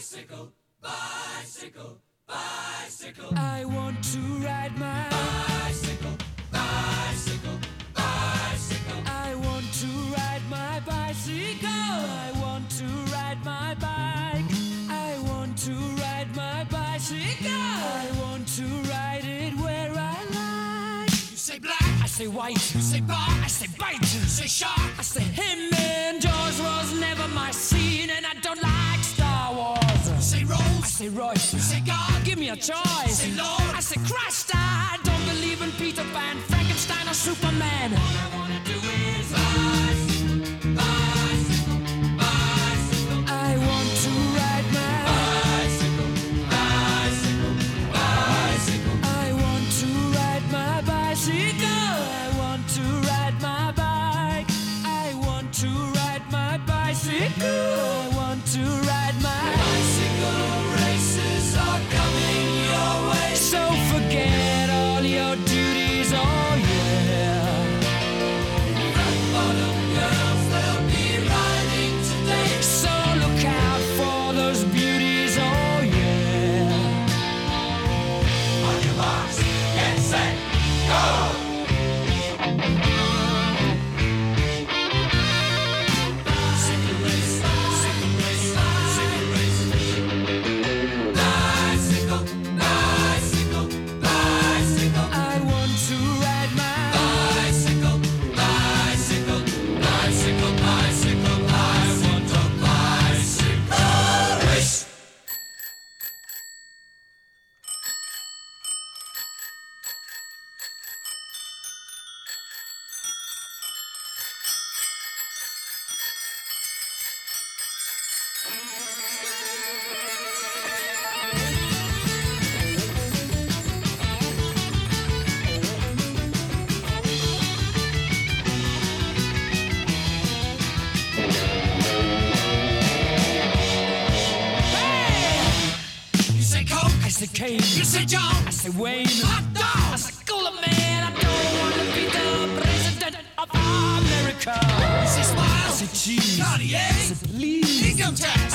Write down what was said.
Bicycle, bicycle, bicycle. I want to ride my bicycle, bicycle, bicycle. I want to ride my bicycle. I want to ride my bike. I want to ride my bicycle. I want to ride it where I like. You say black, I say white. you say bar, I say bite. you say shark, I say him and Jaws was never my scene, and I don't like Star Wars. you say I Rose, say Royce. you say God, Give me a choice. say Lord. I say Christ. I don't believe in Peter Pan, Frankenstein, or Superman. All I wanna do is bicycle, bicycle, bicycle. I want to ride my Bicycle, bicycle, bicycle. I want to ride my bicycle. I want to ride my bike. I want to ride my bicycle. I want to ride my Bicycle races are coming your way. So forget all your duties, oh yeah. Rock bottom girls, they'll be riding today. So look out for those beauties, oh yeah. On your marks, get set, go! Bicycle race, bicycle race, bicycle race. Bicycle, bicycle, bicycle. I want to ride my Bicycle, bicycle, bicycle, bicycle. I want a bicycle race. You say Coke, I say Kane. you say John, I say Wayne. hot I dog. say Cooler Man. I don't want to be the president of America. You say I Smile, say cheese. Cartier, I say please. income tax.